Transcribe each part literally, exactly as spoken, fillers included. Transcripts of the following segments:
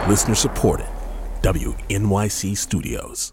Listener supported. W N Y C Studios.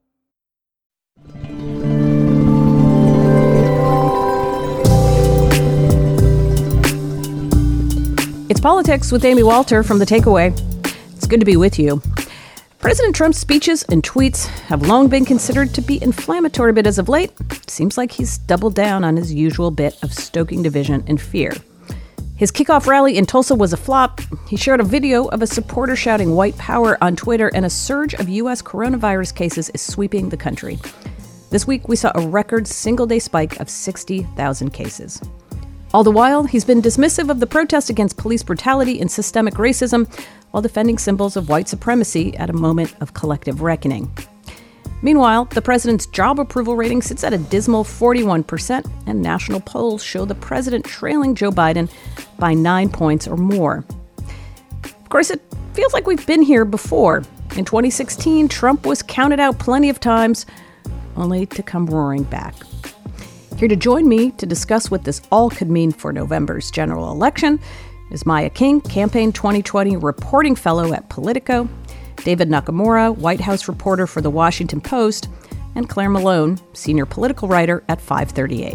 It's Politics with Amy Walter from The Takeaway. It's good to be with you. President Trump's speeches and tweets have long been considered to be inflammatory, but as of late, it seems like he's doubled down on his usual bit of stoking division and fear. His kickoff rally in Tulsa was a flop. He shared a video of a supporter shouting white power on Twitter, and a surge of U S coronavirus cases is sweeping the country. This week, we saw a record single-day spike of sixty thousand cases. All the while, he's been dismissive of the protest against police brutality and systemic racism while defending symbols of white supremacy at a moment of collective reckoning. Meanwhile, the president's job approval rating sits at a dismal forty-one percent, and national polls show the president trailing Joe Biden by nine points or more. Of course, it feels like we've been here before. In twenty sixteen, Trump was counted out plenty of times, only to come roaring back. Here to join me to discuss what this all could mean for November's general election is Maya King, Campaign twenty twenty reporting fellow at Politico, David Nakamura, White House reporter for The Washington Post, and Claire Malone, senior political writer at five thirty-eight.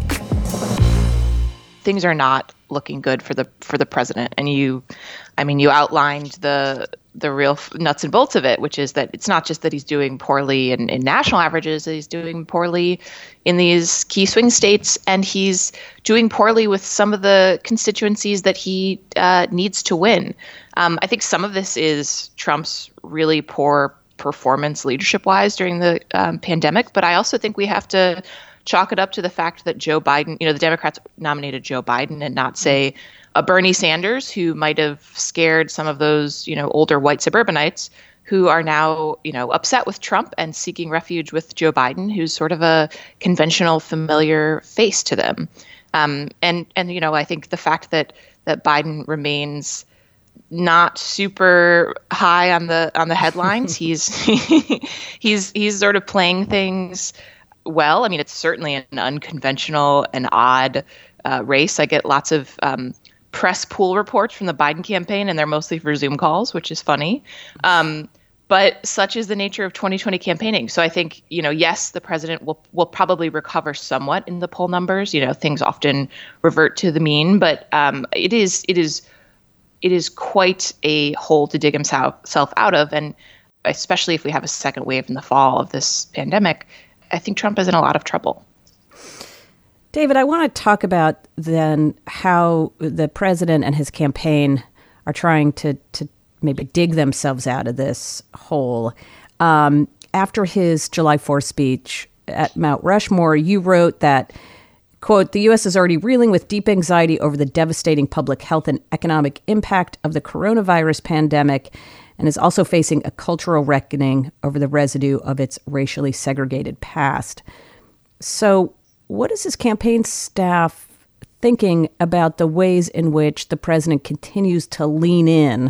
Things are not looking good for the for the president, and you, I mean, you outlined the the real nuts and bolts of it, which is that it's not just that he's doing poorly in, in national averages, he's doing poorly in these key swing states, and he's doing poorly with some of the constituencies that he uh, needs to win. Um, I think some of this is Trump's really poor performance leadership-wise during the um, pandemic, but I also think we have to chalk it up to the fact that Joe Biden, you know, the Democrats nominated Joe Biden and not, say, a Bernie Sanders, who might have scared some of those, you know, older white suburbanites who are now, you know, upset with Trump and seeking refuge with Joe Biden, who's sort of a conventional, familiar face to them. Um, and, and, you know, I think the fact that that Biden remains not super high on the on the headlines, he's he's he's sort of playing things well. I mean, it's certainly an unconventional and odd uh, race. I get lots of um, press pool reports from the Biden campaign, and they're mostly for Zoom calls, which is funny. Um, but such is the nature of twenty twenty campaigning. So I think, you know, yes, the president will will probably recover somewhat in the poll numbers. You know, things often revert to the mean, but um, it is it is it is quite a hole to dig himself out of, and especially if we have a second wave in the fall of this pandemic, I think Trump is in a lot of trouble. David, I want to talk about then how the president and his campaign are trying to, to maybe dig themselves out of this hole. Um, after his July fourth speech at Mount Rushmore, you wrote that, quote, "The U S is already reeling with deep anxiety over the devastating public health and economic impact of the coronavirus pandemic, and is also facing a cultural reckoning over the residue of its racially segregated past." So what is his campaign staff thinking about the ways in which the president continues to lean in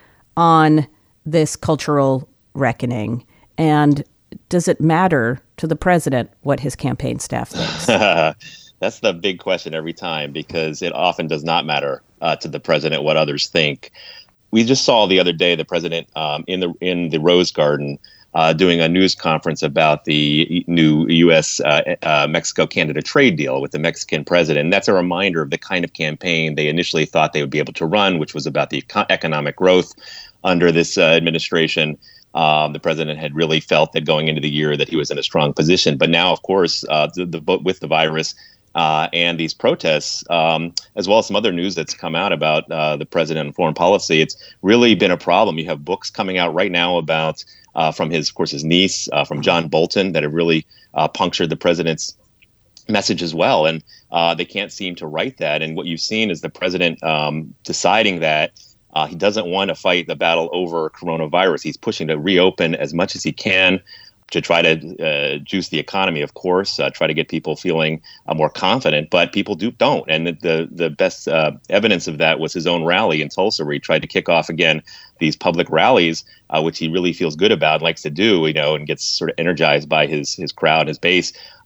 on this cultural reckoning? And does it matter to the president what his campaign staff thinks? That's the big question every time, because it often does not matter uh, to the president what others think. We just saw the other day the president um, in the in the Rose Garden uh, doing a news conference about the new U S uh, uh, Mexico-Canada trade deal with the Mexican president. And that's a reminder of the kind of campaign they initially thought they would be able to run, which was about the eco- economic growth under this uh, administration. Um, the president had really felt that going into the year that he was in a strong position. But now, of course, uh, the, the, with the virus, Uh, and these protests, um, as well as some other news that's come out about uh, the president and foreign policy, it's really been a problem. You have books coming out right now about, uh, from his, of course, his niece, uh, from John Bolton, that have really uh, punctured the president's message as well. And uh, they can't seem to write that. And what you've seen is the president um, deciding that uh, he doesn't want to fight the battle over coronavirus. He's pushing to reopen as much as he can, to try to uh, juice the economy, of course, uh, try to get people feeling uh, more confident, but people do don't. And the the, the best uh, evidence of that was his own rally in Tulsa, where he tried to kick off again these public rallies, uh, which he really feels good about, likes to do, you know, and gets sort of energized by his his crowd, his base.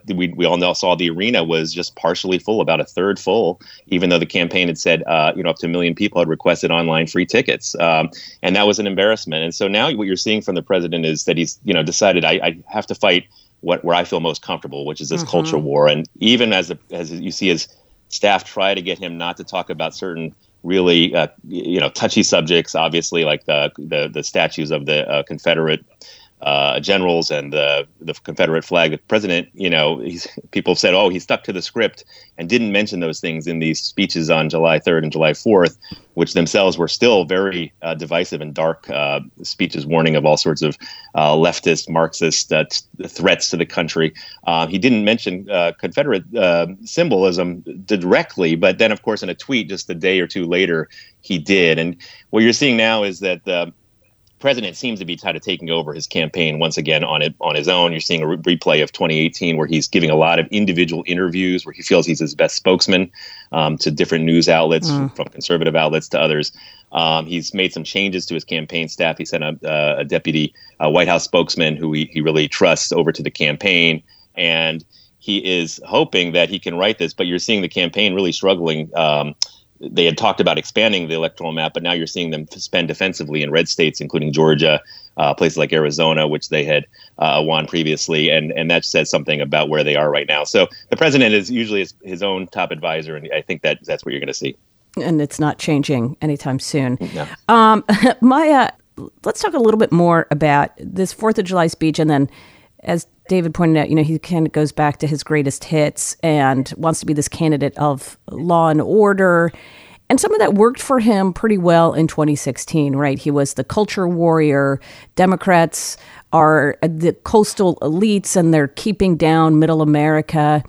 we we all know saw the arena was just partially full, about a third full, even though the campaign had said uh, you know up to a million people had requested online free tickets, um, and that was an embarrassment. And so now what you're seeing from the president is that he's you know decided I, I have to fight what where I feel most comfortable, which is this mm-hmm. culture war. And even as the, as you see his staff try to get him not to talk about certain really uh, you know touchy subjects, obviously like the the, the statues of the uh, Confederate uh, generals and the the Confederate flag. The president, you know, he's, people said, oh, he stuck to the script and didn't mention those things in these speeches on July third and July fourth, which themselves were still very uh, divisive and dark uh, speeches, warning of all sorts of uh, leftist, Marxist uh, t- threats to the country. Uh, he didn't mention uh, Confederate uh, symbolism directly, but then, of course, in a tweet just a day or two later, he did. And what you're seeing now is that the president seems to be kind of taking over his campaign once again on it on his own. You're seeing a re- replay of twenty eighteen where he's giving a lot of individual interviews where he feels he's his best spokesman um, to different news outlets, mm. from conservative outlets to others. Um, he's made some changes to his campaign staff. He sent a, uh, a deputy uh, White House spokesman who he, he really trusts over to the campaign. And he is hoping that he can write this, but you're seeing the campaign really struggling. Um, They had talked about expanding the electoral map, but now you're seeing them spend defensively in red states, including Georgia, uh, places like Arizona, which they had uh, won previously. And, and that says something about where they are right now. So the president is usually his, his own top advisor, and I think that that's what you're going to see. And it's not changing anytime soon. No. Um, Maya, let's talk a little bit more about this fourth of July speech. And then, as David pointed out, you know, he kind of goes back to his greatest hits and wants to be this candidate of law and order. And some of that worked for him pretty well in twenty sixteen, right? He was the culture warrior. Democrats are the coastal elites and they're keeping down middle America.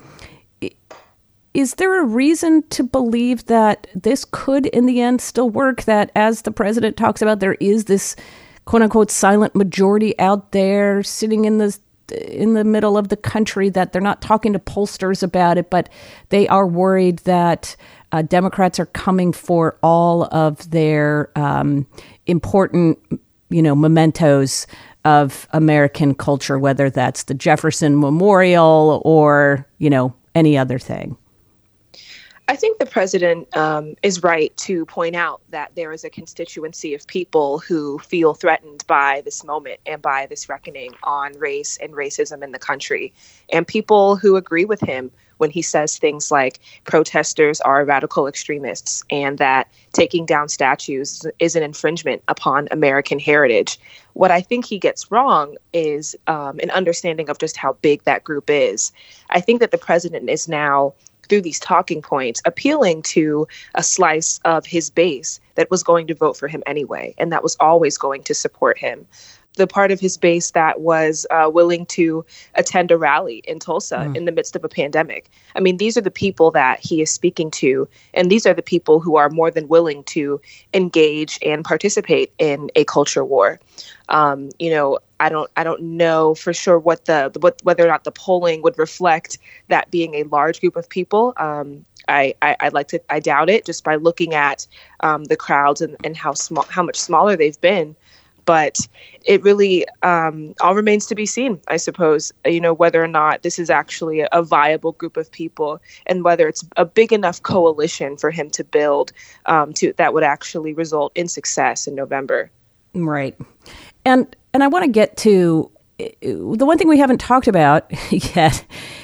Is there a reason to believe that this could, in the end, still work? That, as the president talks about, there is this quote unquote silent majority out there sitting in the in the middle of the country, that they're not talking to pollsters about it, but they are worried that uh, Democrats are coming for all of their um, important, you know, mementos of American culture, whether that's the Jefferson Memorial or, you know, any other thing. I think the president um, is right to point out that there is a constituency of people who feel threatened by this moment and by this reckoning on race and racism in the country, and people who agree with him when he says things like protesters are radical extremists and that taking down statues is an infringement upon American heritage. What I think he gets wrong is um, an understanding of just how big that group is. I think that the president is now, through these talking points, appealing to a slice of his base that was going to vote for him anyway, and that was always going to support him. The part of his base that was uh, willing to attend a rally in Tulsa mm. in the midst of a pandemic. I mean, these are the people that he is speaking to, and these are the people who are more than willing to engage and participate in a culture war. Um, you know, I don't, I don't know for sure what the, what, whether or not the polling would reflect that being a large group of people. Um, I, I, I'd like to, I doubt it, just by looking at um, the crowds and, and how small, how much smaller they've been. But it really um, all remains to be seen, I suppose, you know, whether or not this is actually a, a viable group of people and whether it's a big enough coalition for him to build um, to that would actually result in success in November. Right. And and I want to get to the one thing we haven't talked about yet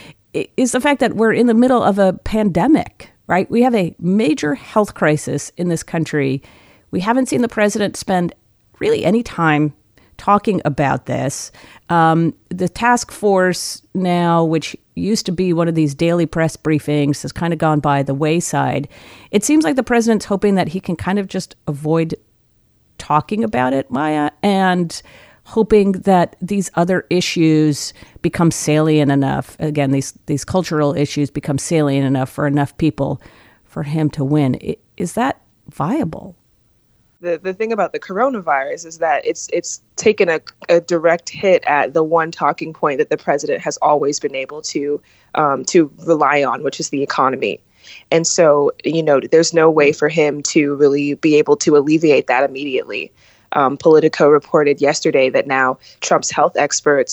is the fact that we're in the middle of a pandemic, right? We have a major health crisis in this country. We haven't seen the president spend really any time talking about this. Um, the task force now, which used to be one of these daily press briefings, has kind of gone by the wayside. It seems like the president's hoping that he can kind of just avoid talking about it, Maya, and hoping that these other issues become salient enough. Again, these these cultural issues become salient enough for enough people for him to win. Is that viable? The the thing about the coronavirus is that it's it's taken a, a direct hit at the one talking point that the president has always been able to um, to rely on, which is the economy. And so, you know, there's no way for him to really be able to alleviate that immediately. Um, Politico reported yesterday that now Trump's health experts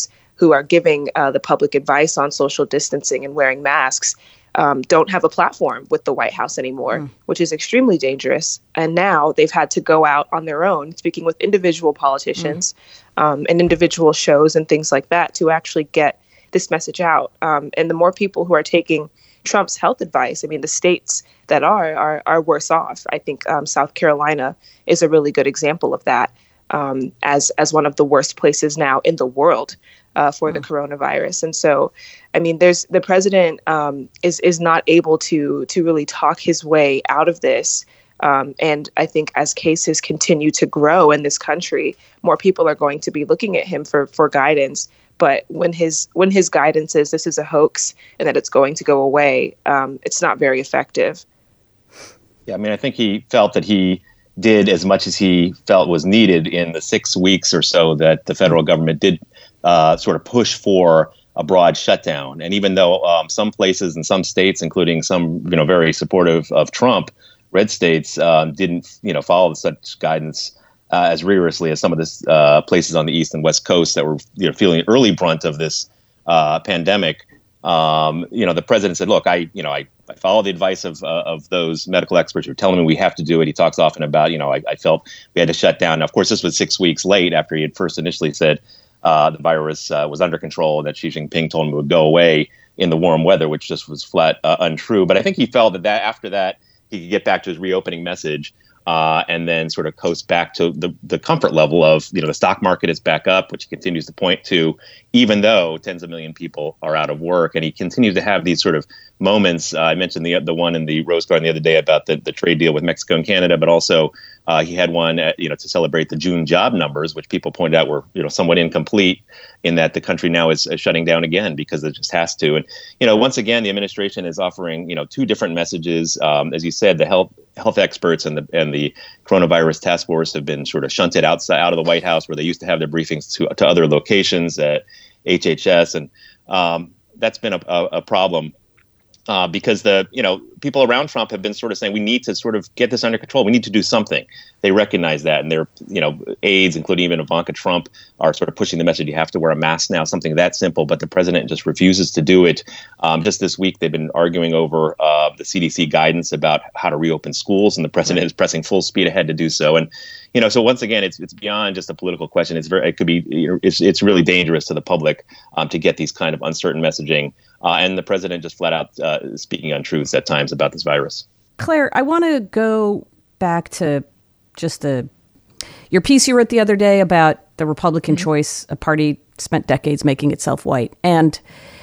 who are giving uh, the public advice on social distancing and wearing masks um, don't have a platform with the White House anymore, mm. which is extremely dangerous. And now they've had to go out on their own, speaking with individual politicians mm. um, and individual shows and things like that to actually get this message out. Um, and the more people who are taking Trump's health advice, I mean, the states that are are, are worse off. I think um, South Carolina is a really good example of that um, as as one of the worst places now in the world uh, for mm. the coronavirus. And so, I mean, there's the president um, is is not able to to really talk his way out of this. Um, and I think as cases continue to grow in this country, more people are going to be looking at him for for guidance. But when his when his guidance is this is a hoax and that it's going to go away, um, it's not very effective. Yeah, I mean, I think he felt that he did as much as he felt was needed in the six weeks or so that the federal government did uh, sort of push for a broad shutdown. And even though um, some places and some states, including some, you know, very supportive of Trump, red states, um, didn't, you know, follow such guidance Uh, as rigorously as some of the uh, places on the East and West Coast that were, you know, feeling the early brunt of this uh, pandemic. Um, you know, the president said, look, I, you know, I, I follow the advice of uh, of those medical experts who are telling me we have to do it. He talks often about, you know, I, I felt we had to shut down. Now, of course, this was six weeks late after he had first initially said uh, the virus uh, was under control and that Xi Jinping told him it would go away in the warm weather, which just was flat uh, untrue. But I think he felt that, that after that, he could get back to his reopening message. Uh, and then sort of coast back to the, the comfort level of, you know, the stock market is back up, which he continues to point to, even though tens of million people are out of work. And he continues to have these sort of moments. Uh, I mentioned the the one in the Rose Garden the other day about the, the trade deal with Mexico and Canada, but also uh, he had one, at, you know, to celebrate the June job numbers, which people pointed out were, you know, somewhat incomplete in that the country now is uh, shutting down again because it just has to. And, you know, once again, the administration is offering, you know, two different messages. Um, as you said, the health health experts and the and the coronavirus task force have been sort of shunted outside out of the White House, where they used to have their briefings to to other locations at H H S, and um, that's been a, a, a problem uh, because the you know people around Trump have been sort of saying we need to sort of get this under control. We need to do something. They recognize that, and their you know aides, including even Ivanka Trump, are sort of pushing the message: you have to wear a mask now. Something that simple, but the president just refuses to do it. Um, just this week, they've been arguing over uh, the C D C guidance about how to reopen schools, and the president is pressing full speed ahead to do so. And you know, so once again, it's it's beyond just a political question. It's very it could be you know, it's it's really dangerous to the public um, to get these kind of uncertain messaging, uh, and the president just flat out uh, speaking untruths at times about this virus. Claire, I want to go back to just the your piece you wrote the other day about the Republican mm-hmm. choice, a party spent decades making itself white. And,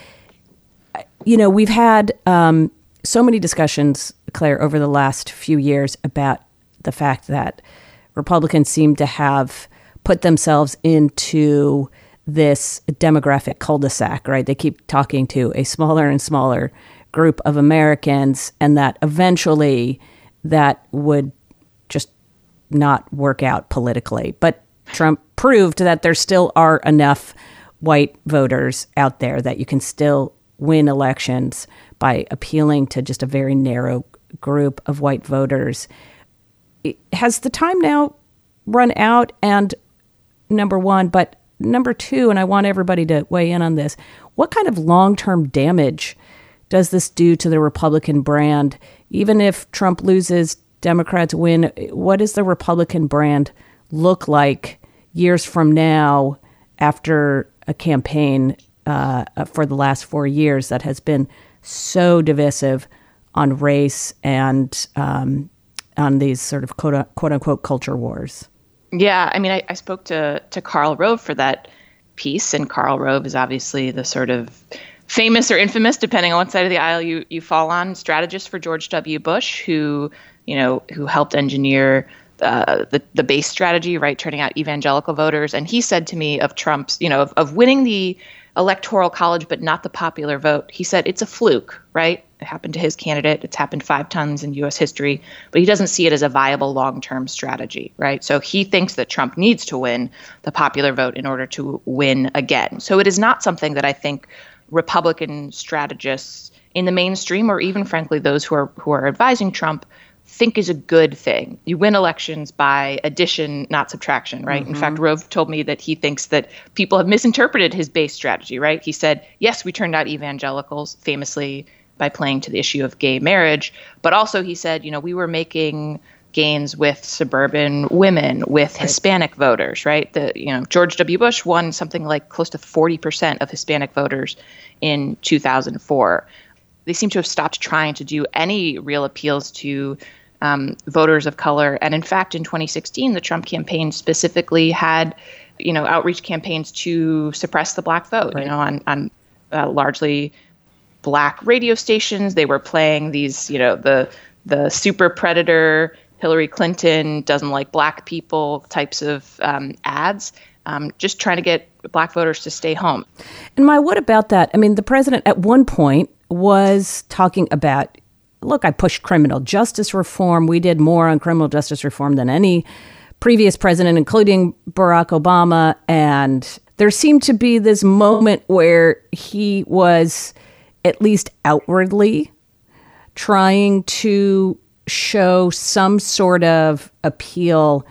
you know, we've had um, so many discussions, Claire, over the last few years about the fact that Republicans seem to have put themselves into this demographic cul-de-sac, right? They keep talking to a smaller and smaller group of Americans, and that eventually that would just not work out politically. But Trump proved that there still are enough white voters out there that you can still win elections by appealing to just a very narrow group of white voters. Has the time now run out? And number one, but number two, and I want everybody to weigh in on this, what kind of long-term damage does this do to the Republican brand? Even if Trump loses, Democrats win, what does the Republican brand look like years from now after a campaign uh, for the last four years that has been so divisive on race and um, on these sort of quote, quote unquote culture wars? Yeah, I mean, I, I spoke to to Karl Rove for that piece, and Karl Rove is obviously the sort of famous or infamous, depending on what side of the aisle you, you fall on, strategist for George W. Bush, who, you know, who helped engineer uh, the, the base strategy, right, turning out evangelical voters. And he said to me of Trump's, you know, of, of winning the electoral college, but not the popular vote, he said it's a fluke, right? It happened to his candidate. It's happened five times in U S history, but he doesn't see it as a viable long-term strategy, right? So he thinks that Trump needs to win the popular vote in order to win again. So it is not something that I think Republican strategists in the mainstream, or even frankly those who are who are advising Trump, think is a good thing. You win elections by addition, not subtraction, right? Mm-hmm. In fact, Rove told me that he thinks that people have misinterpreted his base strategy, right? He said, yes, we turned out evangelicals, famously by playing to the issue of gay marriage. But also he said, you know, we were making gains with suburban women, with right. Hispanic voters, right? The, you know, George W. Bush won something like close to forty percent of Hispanic voters in two thousand four. They seem to have stopped trying to do any real appeals to um, voters of color. And in fact, in twenty sixteen, the Trump campaign specifically had, you know, outreach campaigns to suppress the black vote, right. you know, on, on uh, largely black radio stations. They were playing these, you know, the the super predator, Hillary Clinton doesn't like black people types of um, ads, um, just trying to get black voters to stay home. And Maya, what about that? I mean, the president at one point was talking about, look, I pushed criminal justice reform. We did more on criminal justice reform than any previous president, including Barack Obama. And there seemed to be this moment where he was at least outwardly trying to show some sort of appeal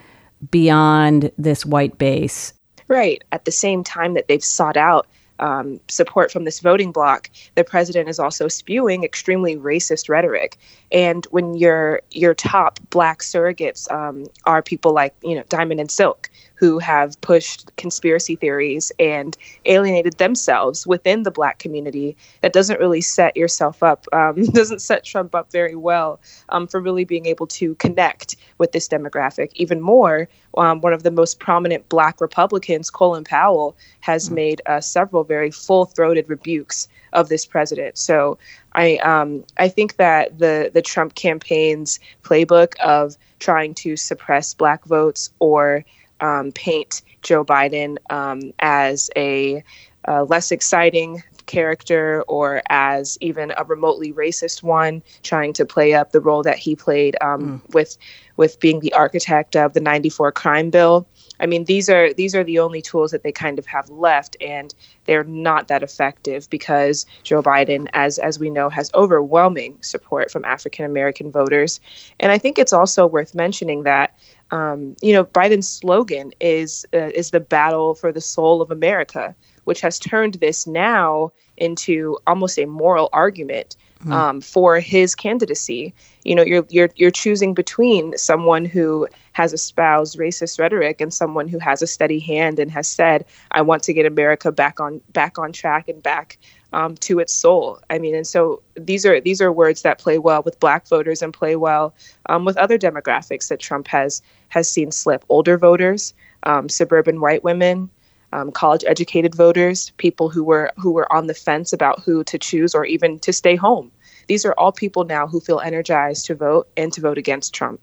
beyond this white base. Right. At the same time that they've sought out um, support from this voting bloc, the president is also spewing extremely racist rhetoric. And when your your top black surrogates um, are people like, you know, Diamond and Silk, who have pushed conspiracy theories and alienated themselves within the black community, that doesn't really set yourself up, um, doesn't set Trump up very well um, for really being able to connect with this demographic. Even more, um, one of the most prominent black Republicans, Colin Powell, has made uh, several very full-throated rebukes of this president. So I um, I think that the, the Trump campaign's playbook of trying to suppress black votes or Um, paint Joe Biden um, as a uh, less exciting character or as even a remotely racist one, trying to play up the role that he played um, mm. with with being the architect of the ninety-four crime bill. I mean, these are these are the only tools that they kind of have left, and they're not that effective because Joe Biden, as as we know, has overwhelming support from African American voters. And I think it's also worth mentioning that Um, you know, Biden's slogan is uh, is the battle for the soul of America, which has turned this now into almost a moral argument um, mm. for his candidacy. You know, you're you're you're choosing between someone who has espoused racist rhetoric and someone who has a steady hand and has said, "I want to get America back on back on track and back um, to its soul." I mean, and so these are these are words that play well with black voters and play well um, with other demographics that Trump has has seen slip: older voters, um, suburban white women, um, college-educated voters, people who were who were on the fence about who to choose or even to stay home. These are all people now who feel energized to vote and to vote against Trump.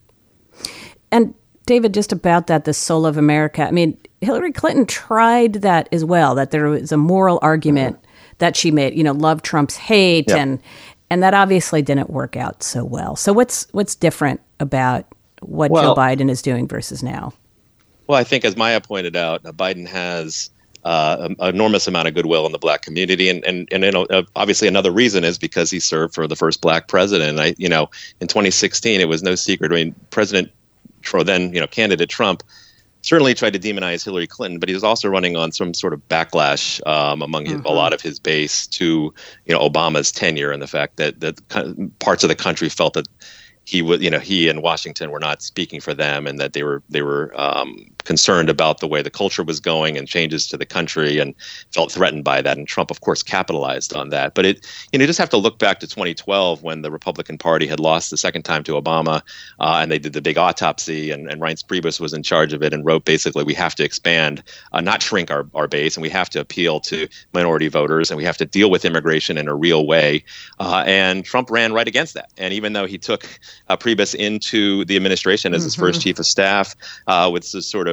And David, just about that, the soul of America. I mean, Hillary Clinton tried that as well, that there was a moral argument mm-hmm. that she made, you know, love Trump's hate, yep. and and that obviously didn't work out so well. So what's what's different about what well, Joe Biden is doing versus now? Well, I think, as Maya pointed out, uh, Biden has uh, an enormous amount of goodwill in the black community, and and and you know, uh, obviously another reason is because he served for the first black president. I, you know, in twenty sixteen, it was no secret. I mean, President Trump, then you know, candidate Trump, certainly tried to demonize Hillary Clinton, but he was also running on some sort of backlash um, among his, mm-hmm. a lot of his base to, you know, Obama's tenure and the fact that that parts of the country felt that he was, you know, he and Washington were not speaking for them, and that they were they were um, concerned about the way the culture was going and changes to the country, and felt threatened by that. And Trump, of course, capitalized on that. But it, you know, you just have to look back to twenty twelve when the Republican Party had lost the second time to Obama, uh, and they did the big autopsy, and, and Reince Priebus was in charge of it and wrote basically, we have to expand, uh, not shrink our, our base, and we have to appeal to minority voters, and we have to deal with immigration in a real way. Uh, and Trump ran right against that. And even though he took uh, Priebus into the administration as his mm-hmm. first chief of staff uh, with this sort of,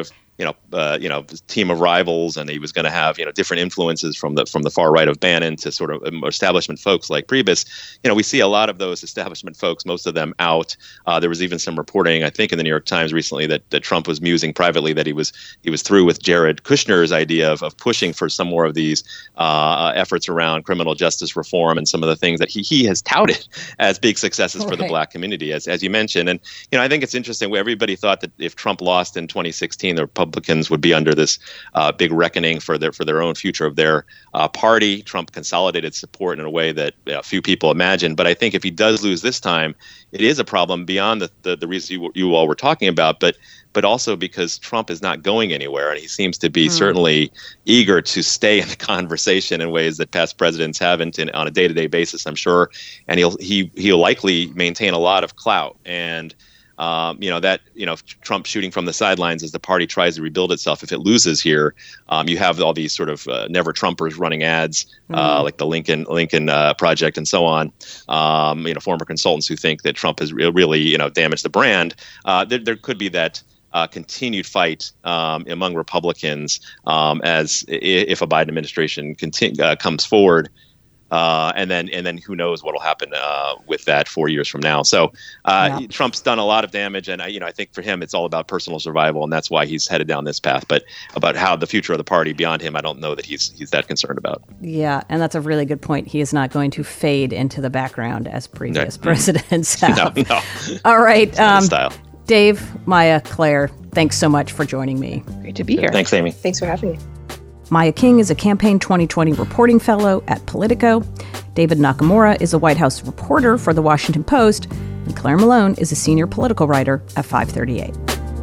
you know, uh, you know, team of rivals, and he was going to have, you know, different influences from the from the far right of Bannon to sort of establishment folks like Priebus. You know, we see a lot of those establishment folks, most of them out. Uh, there was even some reporting, I think, in the New York Times recently that, that Trump was musing privately that he was he was through with Jared Kushner's idea of, of pushing for some more of these uh, efforts around criminal justice reform and some of the things that he he has touted as big successes right. for the Black community, as as you mentioned. And you know, I think it's interesting. Where everybody thought that if Trump lost in twenty sixteen, the Republicans would be under this uh, big reckoning for their for their own future of their uh, party. Trump consolidated support in a way that you know, few people imagined. But I think if he does lose this time, it is a problem beyond the the, the reasons you, you all were talking about, but but also because Trump is not going anywhere, and he seems to be mm. certainly eager to stay in the conversation in ways that past presidents haven't in, on a day-to-day basis, I'm sure. And he'll he he'll likely maintain a lot of clout. And Um, you know, that, you know, Trump shooting from the sidelines as the party tries to rebuild itself. If it loses here, um, you have all these sort of uh, never Trumpers running ads, uh, mm. like the Lincoln Lincoln uh, Project and so on. Um, you know, former consultants who think that Trump has re- really, you know, damaged the brand. Uh, there, there could be that uh, continued fight um, among Republicans um, as if a Biden administration continue, uh, comes forward. Uh, and then and then who knows what will happen uh, with that four years from now. So uh, yeah. Trump's done a lot of damage. And, I, you know, I think for him, it's all about personal survival. And that's why he's headed down this path. But about how the future of the party beyond him, I don't know that he's he's that concerned about. Yeah. And that's a really good point. He is not going to fade into the background as previous no. presidents have. No, no. All right. Um, style. Dave, Maya, Claire, thanks so much for joining me. Great to be here. Thanks, Amy. Thanks for having me. Maya King is a Campaign twenty twenty reporting fellow at Politico. David Nakamura is a White House reporter for The Washington Post. And Claire Malone is a senior political writer at five thirty-eight.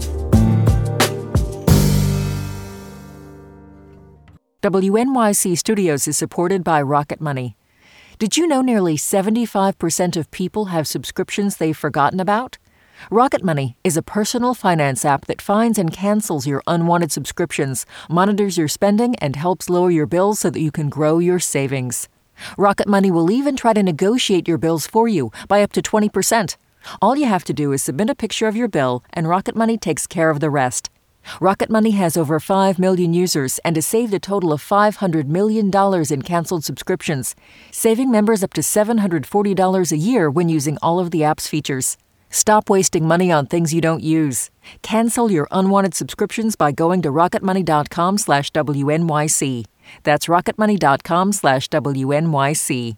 W N Y C Studios is supported by Rocket Money. Did you know nearly seventy-five percent of people have subscriptions they've forgotten about? Rocket Money is a personal finance app that finds and cancels your unwanted subscriptions, monitors your spending, and helps lower your bills so that you can grow your savings. Rocket Money will even try to negotiate your bills for you by up to twenty percent. All you have to do is submit a picture of your bill, and Rocket Money takes care of the rest. Rocket Money has over five million users and has saved a total of five hundred million dollars in canceled subscriptions, saving members up to seven hundred forty dollars a year when using all of the app's features. Stop wasting money on things you don't use. Cancel your unwanted subscriptions by going to rocketmoney.com slash WNYC. That's rocketmoney.com slash WNYC.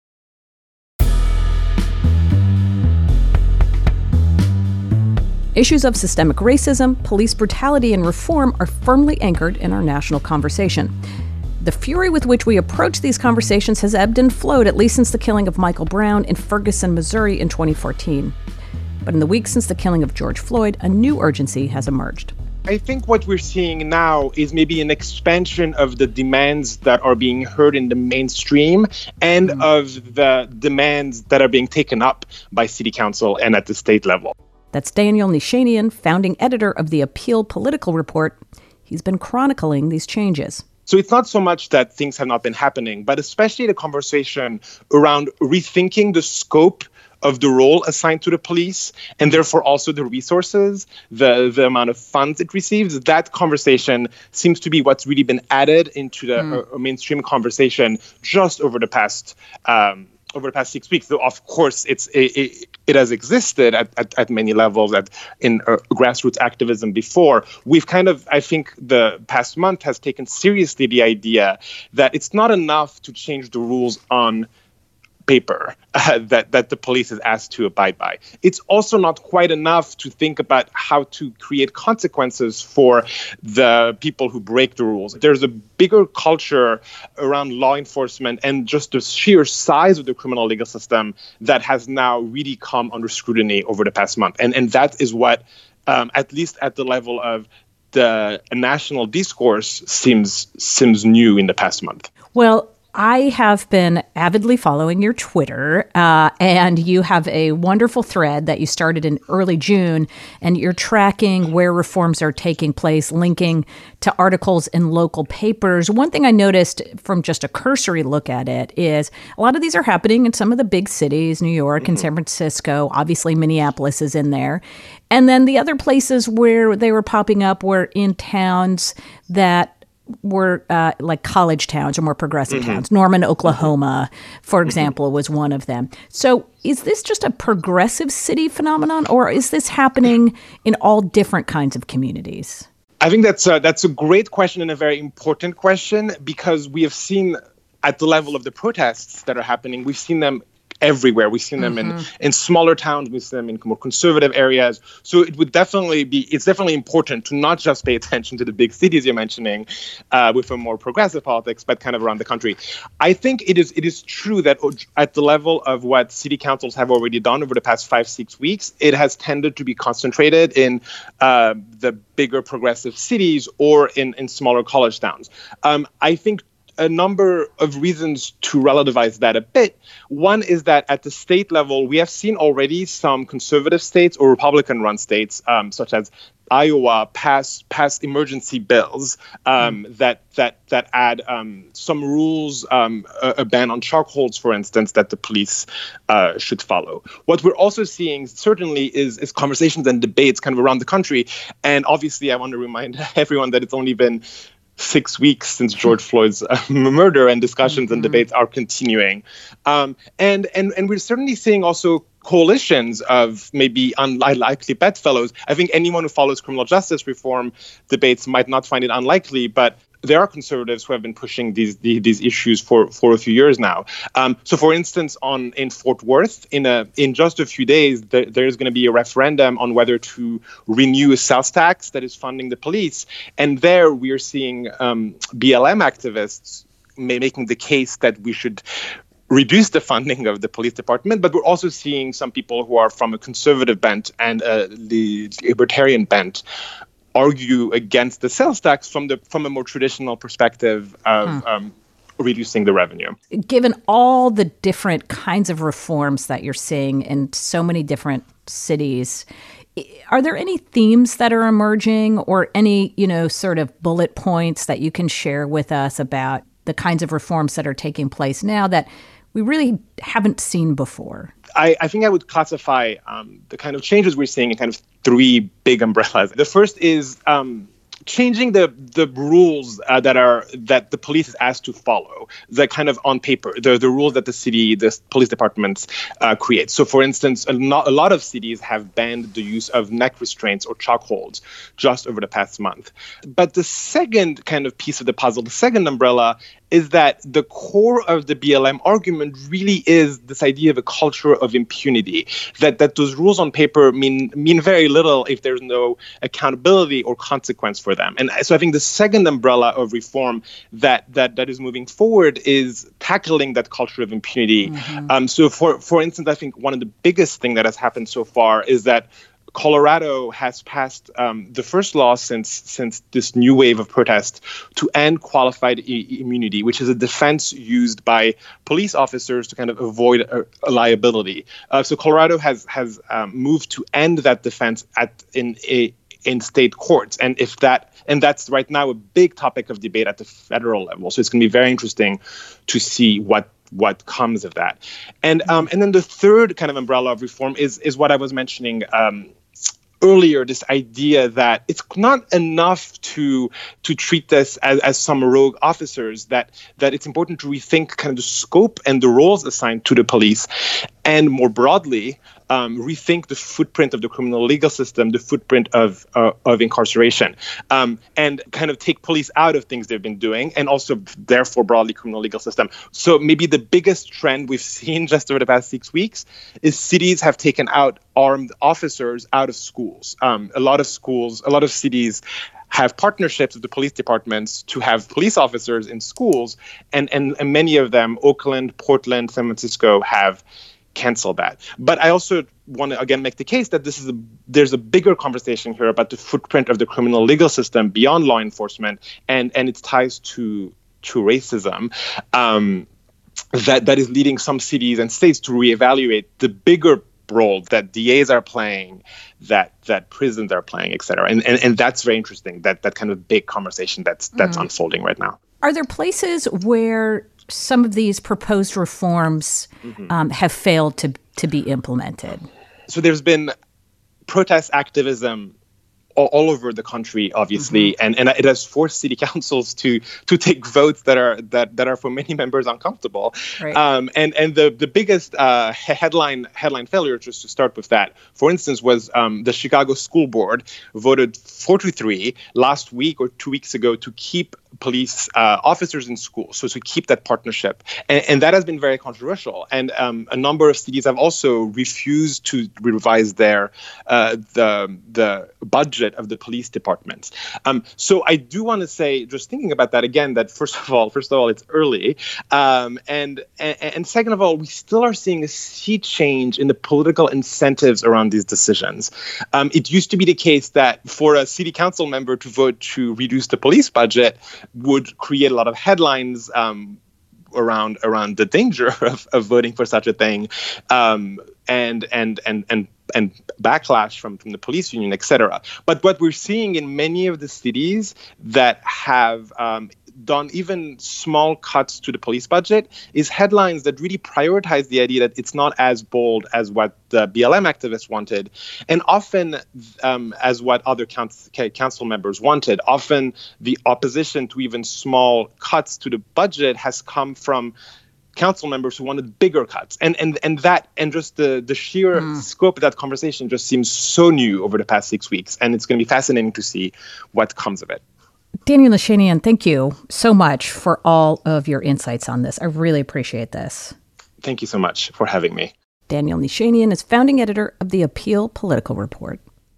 Issues of systemic racism, police brutality, and reform are firmly anchored in our national conversation. The fury with which we approach these conversations has ebbed and flowed, at least since the killing of Michael Brown in Ferguson, Missouri in twenty fourteen. But in the weeks since the killing of George Floyd, a new urgency has emerged. I think what we're seeing now is maybe an expansion of the demands that are being heard in the mainstream and mm. of the demands that are being taken up by city council and at the state level. That's Daniel Nishanian, founding editor of the Appeal Political Report. He's been chronicling these changes. So it's not so much that things have not been happening, but especially the conversation around rethinking the scope of the role assigned to the police, and therefore also the resources, the, the amount of funds it receives. That conversation seems to be what's really been added into the mm. uh, mainstream conversation just over the past um, over the past six weeks. Though, of course, it's it, it, it has existed at, at, at many levels at in uh, grassroots activism before. We've kind of, I think, the past month has taken seriously the idea that it's not enough to change the rules on paper uh, that, that the police is asked to abide by. It's also not quite enough to think about how to create consequences for the people who break the rules. There's a bigger culture around law enforcement and just the sheer size of the criminal legal system that has now really come under scrutiny over the past month. And, and that is what, um, at least at the level of the national discourse, seems seems new in the past month. Well, I have been avidly following your Twitter, uh, and you have a wonderful thread that you started in early June, and you're tracking where reforms are taking place, linking to articles in local papers. One thing I noticed from just a cursory look at it is a lot of these are happening in some of the big cities, New York and San Francisco. Obviously, Minneapolis is in there. And then the other places where they were popping up were in towns that were uh, like college towns or more progressive mm-hmm. towns. Norman, Oklahoma, for example, mm-hmm. was one of them. So is this just a progressive city phenomenon, or is this happening in all different kinds of communities? I think that's a, that's a great question and a very important question, because we have seen at the level of the protests that are happening, we've seen them everywhere. We've seen them mm-hmm. in, in smaller towns, we've seen them in more conservative areas. So it would definitely be, it's definitely important to not just pay attention to the big cities you're mentioning uh, with a more progressive politics, but kind of around the country. I think it is it is true that at the level of what city councils have already done over the past five, six weeks, it has tended to be concentrated in uh, the bigger progressive cities or in, in smaller college towns. Um, I think a number of reasons to relativize that a bit. One is that at the state level, we have seen already some conservative states or Republican-run states, um, such as Iowa, pass pass emergency bills um, mm. that that that add um, some rules, um, a, a ban on chokeholds, for instance, that the police uh, should follow. What we're also seeing certainly is is conversations and debates kind of around the country. And obviously, I want to remind everyone that it's only been six weeks since George Floyd's uh, murder, and discussions mm-hmm. and debates are continuing. Um, and, and, and we're certainly seeing also coalitions of maybe unlikely bedfellows. I think anyone who follows criminal justice reform debates might not find it unlikely, but there are conservatives who have been pushing these these, these issues for, for a few years now. Um, so, for instance, on in Fort Worth, in a in just a few days, there, there's going to be a referendum on whether to renew a sales tax that is funding the police. And there, we are seeing um, B L M activists ma- making the case that we should reduce the funding of the police department, but we're also seeing some people who are from a conservative bent and uh, the libertarian bent argue against the sales tax from the from a more traditional perspective of hmm. um, reducing the revenue. Given all the different kinds of reforms that you're seeing in so many different cities, are there any themes that are emerging, or any, you know, sort of bullet points that you can share with us about the kinds of reforms that are taking place now that we really haven't seen before? I, I think I would classify um, the kind of changes we're seeing in kind of three big umbrellas. The first is um, changing the the rules uh, that are that the police is asked to follow, that kind of on paper, the the rules that the city, the police departments uh, create. So, for instance, a, not, a lot of cities have banned the use of neck restraints or chokeholds just over the past month. But the second kind of piece of the puzzle, the second umbrella, is that the core of the B L M argument really is this idea of a culture of impunity, that that those rules on paper mean mean very little if there's no accountability or consequence for them. And so I think the second umbrella of reform that that that is moving forward is tackling that culture of impunity. Mm-hmm. Um, so for for instance, I think one of the biggest thing that has happened so far is that Colorado has passed um, the first law since since this new wave of protest to end qualified I- immunity, which is a defense used by police officers to kind of avoid a, a liability. Uh, so Colorado has has um, moved to end that defense at in a in state courts, and if that and that's right now a big topic of debate at the federal level. So it's going to be very interesting to see what. what comes of that. And um, and then the third kind of umbrella of reform is is what I was mentioning um, earlier, this idea that it's not enough to to treat this as, as some rogue officers, that that it's important to rethink kind of the scope and the roles assigned to the police, and more broadly, um, rethink the footprint of the criminal legal system, the footprint of uh, of incarceration, um, and kind of take police out of things they've been doing, and also therefore broadly criminal legal system. So maybe the biggest trend we've seen just over the past six weeks is cities have taken out armed officers out of schools. Um, a lot of schools, a lot of cities have partnerships with the police departments to have police officers in schools, and and, and many of them, Oakland, Portland, San Francisco, have cancel that. But I also want to again make the case that this is a, there's a bigger conversation here about the footprint of the criminal legal system beyond law enforcement and and its ties to to racism, um, that that is leading some cities and states to reevaluate the bigger role that D As are playing, that that prisons are playing, et cetera. And, and and that's very interesting, that that kind of big conversation that's that's mm. unfolding right now. Are there places where some of these proposed reforms mm-hmm. um, have failed to to be implemented? So there's been protest activism all, all over the country, obviously, mm-hmm. and, and it has forced city councils to to take votes that are that, that are for many members uncomfortable. Right. Um, and and the the biggest uh, headline headline failure, just to start with that, for instance, was um, the Chicago School Board voted four to three last week or two weeks ago to keep police uh, officers in schools, so to keep that partnership. And, and that has been very controversial. And um, a number of cities have also refused to revise their uh, the the budget of the police departments. Um, so I do want to say, just thinking about that again, that first of all, first of all, it's early. Um, and, and, and second of all, we still are seeing a sea change in the political incentives around these decisions. Um, it used to be the case that for a city council member to vote to reduce the police budget would create a lot of headlines um, around around the danger of, of voting for such a thing, um, and and and and and backlash from, from the police union, et cetera. But what we're seeing in many of the cities that have um, done even small cuts to the police budget is headlines that really prioritize the idea that it's not as bold as what the B L M activists wanted, and often um, as what other council, council members wanted. Often the opposition to even small cuts to the budget has come from council members who wanted bigger cuts. And and and that and just the, the sheer mm. scope of that conversation just seems so new over the past six weeks. And it's going to be fascinating to see what comes of it. Daniel Nashanian, thank you so much for all of your insights on this. I really appreciate this. Thank you so much for having me. Daniel Nashanian is founding editor of the Appeal Political Report.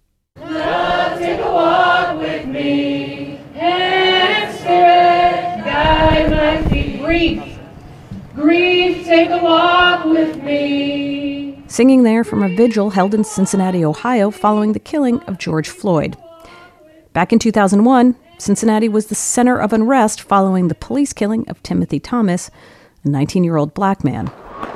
Love, take a walk with me. And spirit, guide my feet. Grief, grief, take a walk with me. Singing there from a vigil held in Cincinnati, Ohio, following the killing of George Floyd. Back in two thousand one, Cincinnati was the center of unrest following the police killing of Timothy Thomas, a nineteen-year-old black man.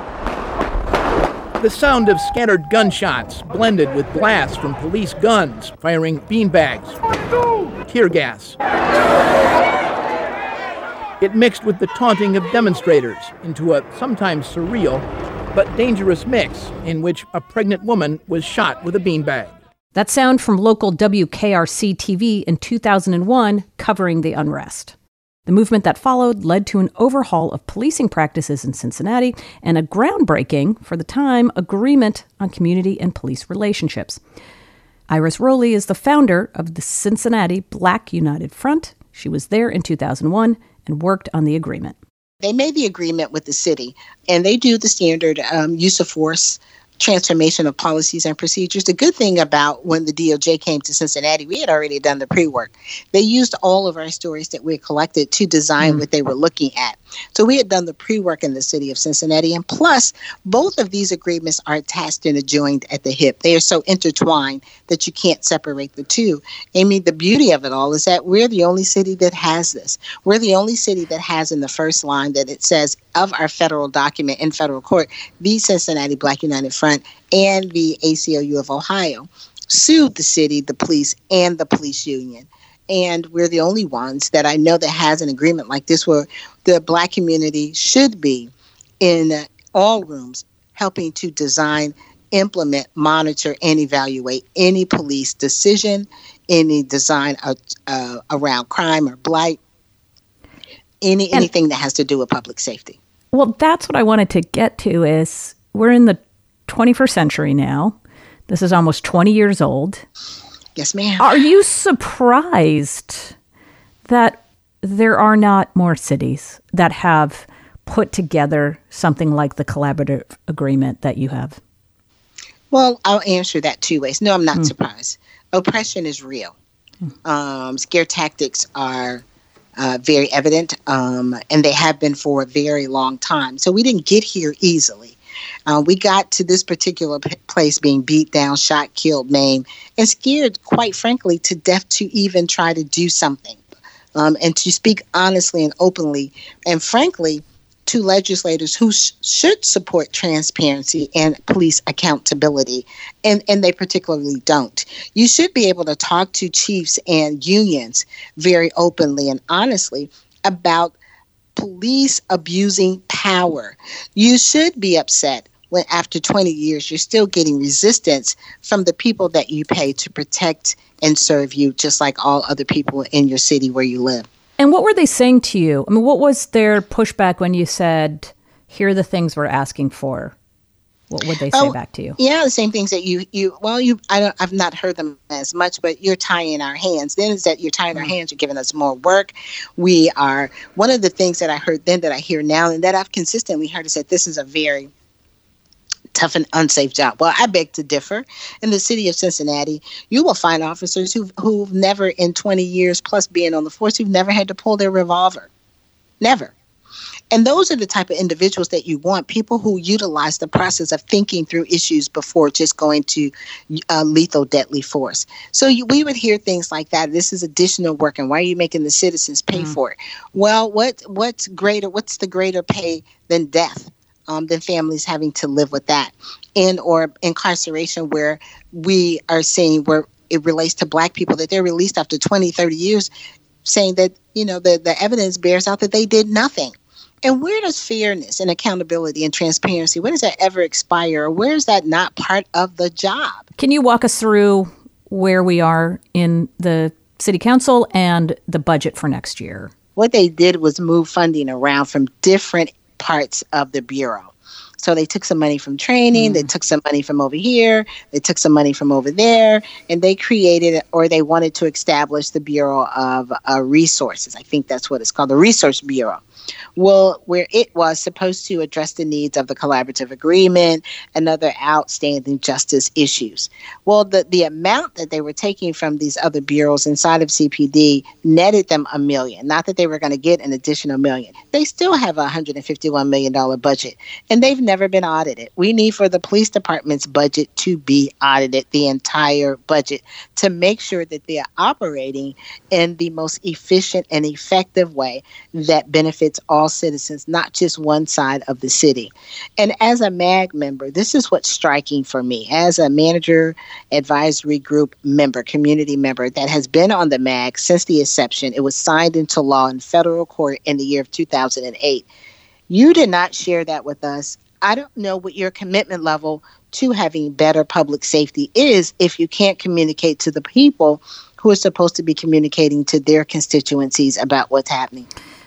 The sound of scattered gunshots blended with blasts from police guns firing beanbags, tear gas. It mixed with the taunting of demonstrators into a sometimes surreal but dangerous mix in which a pregnant woman was shot with a beanbag. That sound from local W K R C T V in two thousand one, covering the unrest. The movement that followed led to an overhaul of policing practices in Cincinnati and a groundbreaking, for the time, agreement on community and police relationships. Iris Rowley is the founder of the Cincinnati Black United Front. She was there in two thousand one and worked on the agreement. They made the agreement with the city, and they do the standard um, use of force transformation of policies and procedures. The good thing about when the D O J came to Cincinnati, we had already done the pre-work. They used all of our stories that we collected to design mm. what they were looking at. So we had done the pre-work in the city of Cincinnati. And plus, both of these agreements are attached and adjoined at the hip. They are so intertwined that you can't separate the two. Amy, the beauty of it all is that we're the only city that has this. We're the only city that has in the first line that it says of our federal document in federal court, the Cincinnati Black United Front and the A C L U of Ohio sued the city, the police, and the police union. And we're the only ones that I know that has an agreement like this where the Black community should be in all rooms helping to design, implement, monitor, and evaluate any police decision, any design uh, uh, around crime or blight, any and, anything that has to do with public safety. Well, that's what I wanted to get to is we're in the twenty-first century now. This is almost twenty years old. Yes, ma'am. Are you surprised that there are not more cities that have put together something like the collaborative agreement that you have? Well, I'll answer that two ways. No, I'm not mm. surprised. Oppression is real. Mm. Um, scare tactics are uh, very evident, um, and they have been for a very long time. So we didn't get here easily. Uh, we got to this particular p- place being beat down, shot, killed, maimed, and scared, quite frankly, to death to even try to do something. um, and to speak honestly and openly, and frankly, to legislators who sh- should support transparency and police accountability, and, and they particularly don't. You should be able to talk to chiefs and unions very openly and honestly about police abusing power. You should be upset when after twenty years you're still getting resistance from the people that you pay to protect and serve you, just like all other people in your city where you live. And what were they saying to you? I mean, what was their pushback when you said, here are the things we're asking for? What would they say oh, back to you? Yeah, the same things that you, you well, you I don't, I've not heard them as much, but you're tying our hands. Then is that you're tying mm-hmm. our hands, you're giving us more work. We are, one of the things that I heard then that I hear now and that I've consistently heard is that this is a very tough and unsafe job. Well, I beg to differ. In the city of Cincinnati, you will find officers who've, who've never in twenty years plus being on the force, who've never had to pull their revolver. Never. And those are the type of individuals that you want, people who utilize the process of thinking through issues before just going to uh, lethal, deadly force. So you, we would hear things like that. This is additional work, and why are you making the citizens pay mm-hmm. for it? Well, what what's greater? What's the greater pay than death? Um, than families having to live with that, and or incarceration where we are seeing where it relates to Black people that they're released after twenty, thirty years, saying that, you know, the, the evidence bears out that they did nothing. And where does fairness and accountability and transparency, where does that ever expire? Or where is that not part of the job? Can you walk us through where we are in the city council and the budget for next year? What they did was move funding around from different parts of the Bureau. So they took some money from training, mm. they took some money from over here, they took some money from over there, and they created or they wanted to establish the Bureau of uh, Resources. I think that's what it's called, the Resource Bureau. Well, where it was supposed to address the needs of the collaborative agreement and other outstanding justice issues. Well, the, the amount that they were taking from these other bureaus inside of C P D netted them a million. Not that they were going to get an additional million. They still have a one hundred fifty-one million dollars budget, and they've never been audited. We need for the police department's budget to be audited, the entire budget, to make sure that they are operating in the most efficient and effective way that benefits all citizens, not just one side of the city. And as a M A G member, this is what's striking for me. As a manager advisory group member, community member that has been on the M A G since the inception, it was signed into law in federal court in the year of two thousand eight. You did not share that with us. I don't know what your commitment level to having better public safety is if you can't communicate to the people who are supposed to be communicating to their constituencies about what's happening.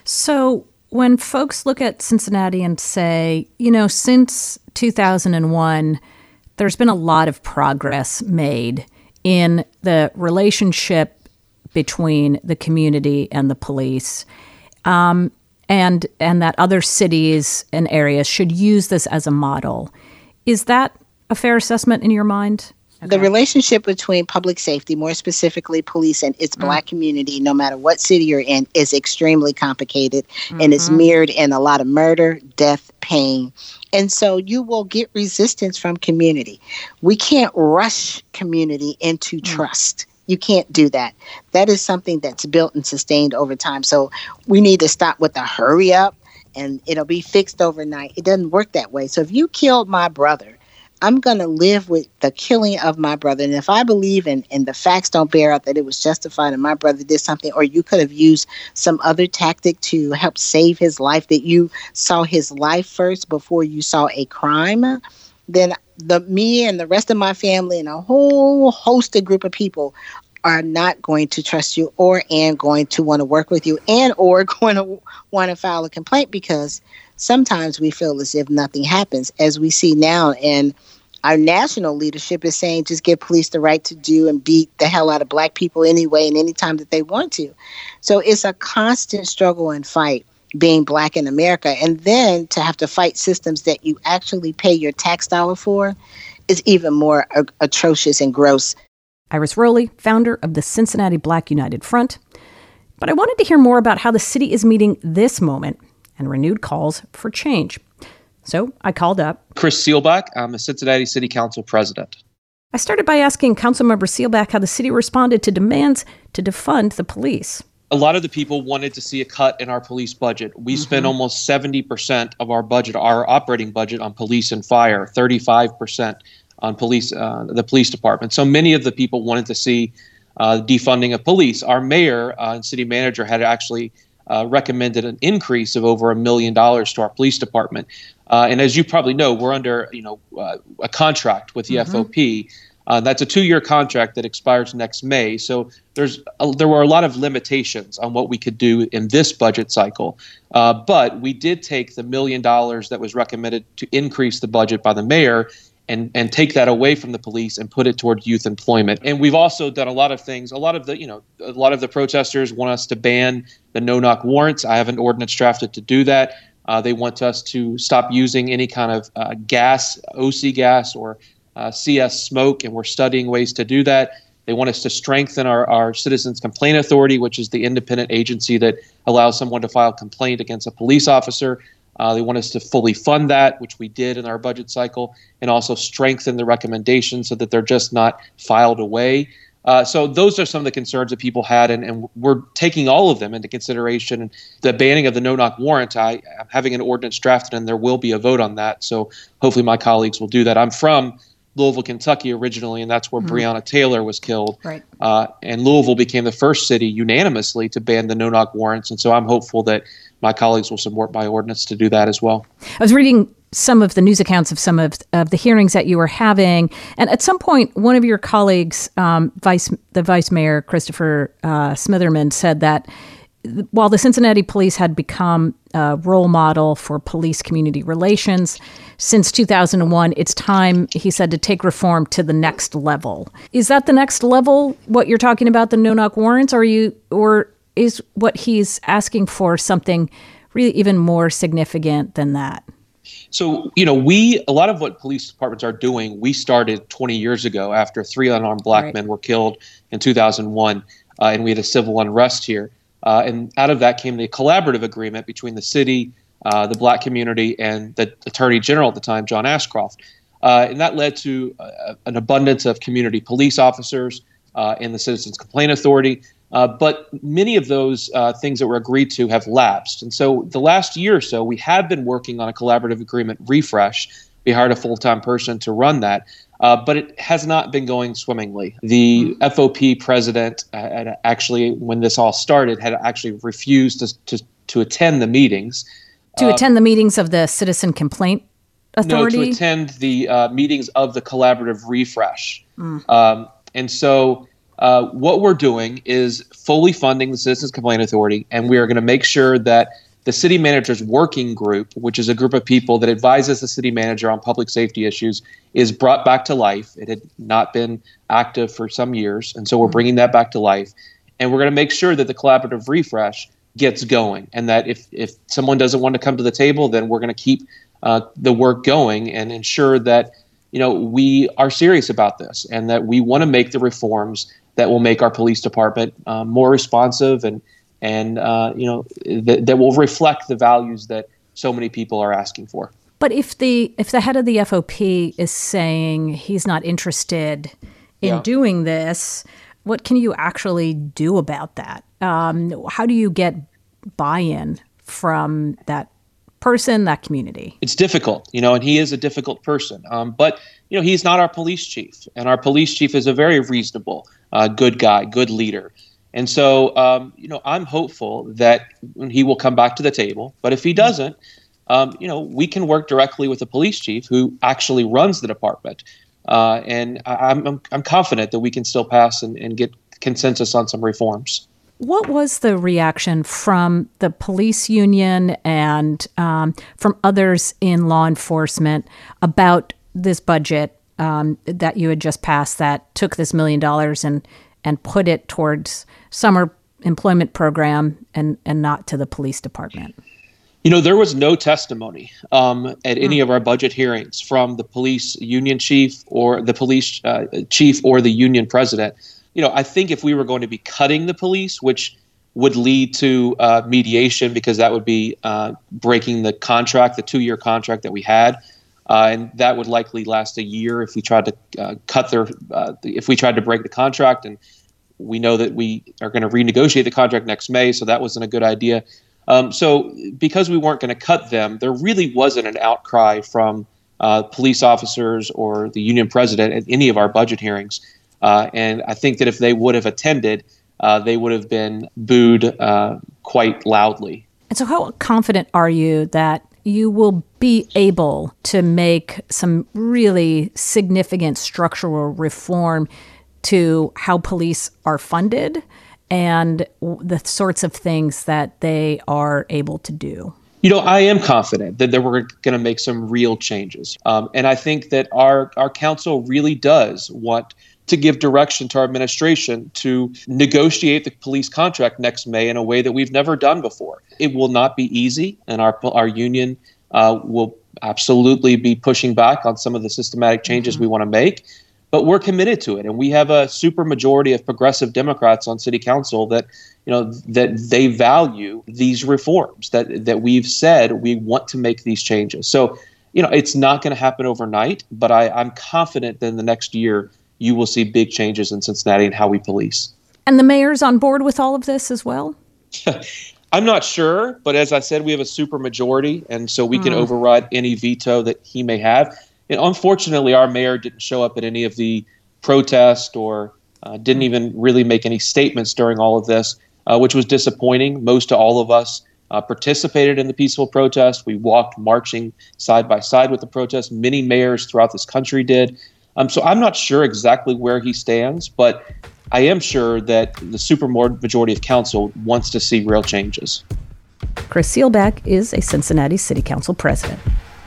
So when folks look at Cincinnati and say, you know, since two thousand one, there's been a lot of progress made in the relationship between the community and the police, um, and and that other cities and areas should use this as a model. Is that a fair assessment in your mind? Okay. The relationship between public safety, more specifically police and its mm-hmm. Black community, no matter what city you're in, is extremely complicated mm-hmm. and is mirrored in a lot of murder, death, pain. And so you will get resistance from community. We can't rush community into mm-hmm. trust. You can't do that. That is something that's built and sustained over time. So we need to stop with the hurry up and it'll be fixed overnight. It doesn't work that way. So if you killed my brother, I'm going to live with the killing of my brother. And if I believe in, and the facts don't bear out that it was justified and my brother did something, or you could have used some other tactic to help save his life, that you saw his life first before you saw a crime, then the me and the rest of my family and a whole host of group of people are not going to trust you or and going to want to work with you and or going to want to file a complaint, because sometimes we feel as if nothing happens, as we see now. And our national leadership is saying just give police the right to do and beat the hell out of Black people anyway and anytime that they want to. So it's a constant struggle and fight being Black in America. And then to have to fight systems that you actually pay your tax dollar for is even more a- atrocious and gross. Iris Rowley, founder of the Cincinnati Black United Front. But I wanted to hear more about how the city is meeting this moment and renewed calls for change. So I called up Chris Seelbach. I'm a Cincinnati City Council president. I started by asking Councilmember Seelbach how the city responded to demands to defund the police. A lot of the people wanted to see a cut in our police budget. We mm-hmm. spend almost seventy percent of our budget, our operating budget, on police and fire, thirty-five percent on police, uh, the police department. So many of the people wanted to see uh, defunding of police. Our mayor uh, and city manager had actually uh, recommended an increase of over a million dollars to our police department. Uh, and as you probably know, we're under you know uh, a contract with the mm-hmm. F O P. Uh, that's a two-year contract that expires next May. So there's a, there were a lot of limitations on what we could do in this budget cycle. Uh, but we did take the million dollars that was recommended to increase the budget by the mayor and and take that away from the police and put it toward youth employment. And we've also done a lot of things. A lot of the you know a lot of the protesters want us to ban the no-knock warrants. I have an ordinance drafted to do that. Uh, they want us to stop using any kind of uh, gas, O C gas, or Uh, C S smoke, and we're studying ways to do that. They want us to strengthen our, our Citizens Complaint Authority, which is the independent agency that allows someone to file a complaint against a police officer. Uh, they want us to fully fund that, which we did in our budget cycle, and also strengthen the recommendations so that they're just not filed away. Uh, so those are some of the concerns that people had, and, and we're taking all of them into consideration. And the banning of the no-knock warrant, I, I'm having an ordinance drafted, and there will be a vote on that. So hopefully my colleagues will do that. I'm from Louisville, Kentucky originally, and that's where mm-hmm. Breonna Taylor was killed. Right. Uh, and Louisville became the first city unanimously to ban the no-knock warrants. And so I'm hopeful that my colleagues will support my ordinance to do that as well. I was reading some of the news accounts of some of, of the hearings that you were having. And at some point, one of your colleagues, um, Vice the Vice Mayor, Christopher uh, Smitherman, said that while the Cincinnati police had become a role model for police community relations since two thousand one, it's time, he said, to take reform to the next level. Is that the next level, what you're talking about, the no-knock warrants, or are you, or is what he's asking for something really even more significant than that? So, you know, we, a lot of what police departments are doing, we started twenty years ago after three unarmed black right. men were killed in two thousand one, uh, and we had a civil unrest here. Uh, and out of that came the collaborative agreement between the city, uh, the black community, and the Attorney General at the time, John Ashcroft. Uh, and that led to uh, an abundance of community police officers uh, in the Citizens Complaint Authority. Uh, but many of those uh, things that were agreed to have lapsed. And so the last year or so, we have been working on a collaborative agreement refresh. We hired a full-time person to run that. Uh, but it has not been going swimmingly. The mm-hmm. F O P president uh, had actually, when this all started, had actually refused to to, to attend the meetings. To uh, attend the meetings of the Citizen Complaint Authority? No, to attend the uh, meetings of the collaborative refresh. Mm. Um, and so uh, what we're doing is fully funding the Citizens Complaint Authority, and we are going to make sure that the city manager's working group, which is a group of people that advises the city manager on public safety issues, is brought back to life. It had not been active for some years, and so we're bringing that back to life. And we're going to make sure that the collaborative refresh gets going, and that if, if someone doesn't want to come to the table, then we're going to keep uh, the work going and ensure that, you know, we are serious about this and that we want to make the reforms that will make our police department uh, more responsive and and, uh, you know, th- that will reflect the values that so many people are asking for. But if the if the head of the F O P is saying he's not interested in yeah. doing this, what can you actually do about that? Um, how do you get buy-in from that person, that community? It's difficult, you know, and he is a difficult person. Um, but, you know, he's not our police chief. And our police chief is a very reasonable, uh, good guy, good leader. And so, um, you know, I'm hopeful that he will come back to the table. But if he doesn't, um, you know, we can work directly with the police chief who actually runs the department. Uh, and I, I'm, I'm confident that we can still pass and, and get consensus on some reforms. What was the reaction from the police union and um, from others in law enforcement about this budget um, that you had just passed that took this million dollars and and put it towards summer employment program and, and not to the police department? You know, there was no testimony um, at any of our budget hearings from the police union chief or the police uh, chief or the union president. You know, I think if we were going to be cutting the police, which would lead to uh, mediation because that would be uh, breaking the contract, the two-year contract that we had, uh, and that would likely last a year if we tried to uh, cut their, uh, if we tried to break the contract. And We know that we are going to renegotiate the contract next May, so that wasn't a good idea. Um, so because we weren't going to cut them, there really wasn't an outcry from uh, police officers or the union president at any of our budget hearings. Uh, and I think that if they would have attended, uh, they would have been booed uh, quite loudly. And so how confident are you that you will be able to make some really significant structural reform to how police are funded and the sorts of things that they are able to do? You know, I am confident that, that we're going to make some real changes. Um, and I think that our, our council really does want to give direction to our administration to negotiate the police contract next May in a way that we've never done before. It will not be easy, and our our union uh, will absolutely be pushing back on some of the systematic changes mm-hmm. we want to make. But we're committed to it, and we have a super majority of progressive Democrats on city council that, you know, that they value these reforms, that that we've said we want to make these changes. So, you know, it's not going to happen overnight, but I, I'm confident that in the next year you will see big changes in Cincinnati and how we police. And the mayor's on board with all of this as well? I'm not sure, but as I said, we have a super majority, and so we mm. can override any veto that he may have. And unfortunately, our mayor didn't show up at any of the protest or uh, didn't even really make any statements during all of this, uh, which was disappointing. Most of all of us uh, participated in the peaceful protest. We walked marching side by side with the protest. Many mayors throughout this country did. Um, so I'm not sure exactly where he stands, but I am sure that the super majority of council wants to see real changes. Chris Seelbach is a Cincinnati City Council president.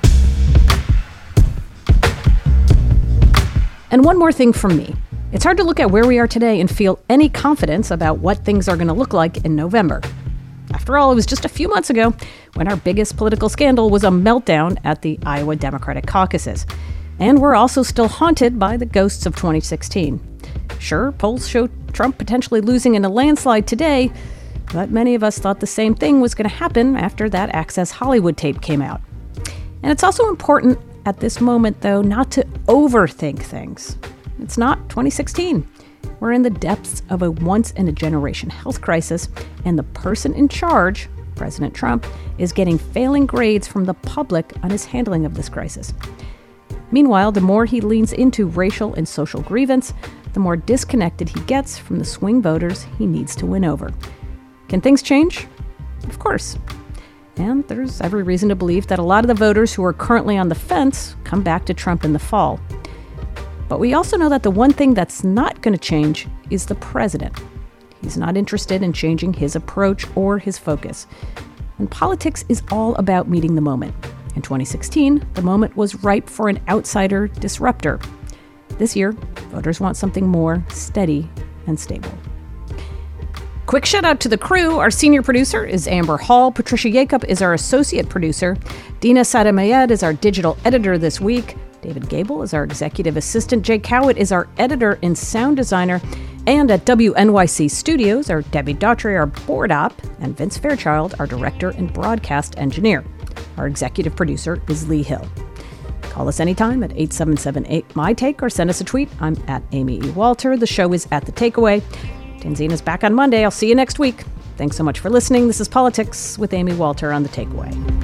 And one more thing from me. It's hard to look at where we are today and feel any confidence about what things are going to look like in November. After all, it was just a few months ago when our biggest political scandal was a meltdown at the Iowa Democratic caucuses. And we're also still haunted by the ghosts of twenty sixteen. Sure, polls show Trump potentially losing in a landslide today, but many of us thought the same thing was going to happen after that Access Hollywood tape came out. And it's also important at this moment, though, not to overthink things. It's not twenty sixteen. We're in the depths of a once-in-a-generation health crisis, and the person in charge, President Trump, is getting failing grades from the public on his handling of this crisis. Meanwhile, the more he leans into racial and social grievance, the more disconnected he gets from the swing voters he needs to win over. Can things change? Of course. And there's every reason to believe that a lot of the voters who are currently on the fence come back to Trump in the fall. But we also know that the one thing that's not going to change is the president. He's not interested in changing his approach or his focus. And politics is all about meeting the moment. In twenty sixteen, the moment was ripe for an outsider disruptor. This year, voters want something more steady and stable. Quick shout out to the crew. Our senior producer is Amber Hall. Patricia Jacob is our associate producer. Dina Sadamayed is our digital editor this week. David Gable is our executive assistant. Jay Cowett is our editor and sound designer. And at W N Y C Studios are Debbie Daughtry, our board op, and Vince Fairchild, our director and broadcast engineer. Our executive producer is Lee Hill. Call us anytime at eight seven seven eight M Y Take or send us a tweet. I'm at Amy E. Walter. The show is at The Takeaway. Tanzina's back on Monday. I'll see you next week. Thanks so much for listening. This is Politics with Amy Walter on The Takeaway.